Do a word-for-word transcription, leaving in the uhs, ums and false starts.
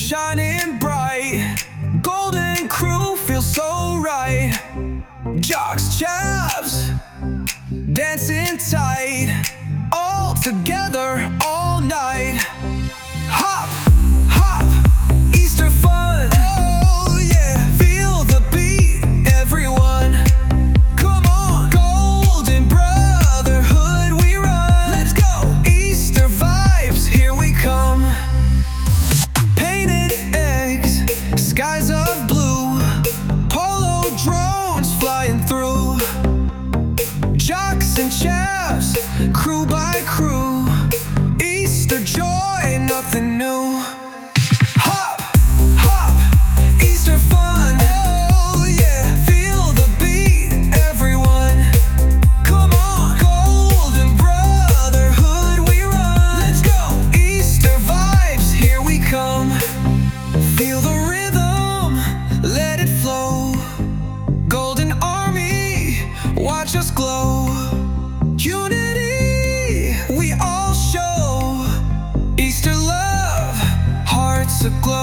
shining bright. Golden crew feels so right. Jocks, chaps, dancing tight, all together all night. Hop, hop, Easter fun. Oh yeah, feel the beat, everyone. Come on, Golden Brotherhood, we run. Let's go, Easter vibes, here we come. Painted eggs, skies of blue, polo drones flying through. Jocks and chaps, crew by crew, Easter joy, nothing new. Hop, hop, Easter fun. Oh yeah, feel the beat, everyone. Come on, Golden Brotherhood, we run. Let's go, Easter vibes, here we come. Feel the rhythm, let it flow. Golden Army, watch us glow. Unity, we all show. Easter love, hearts aglow.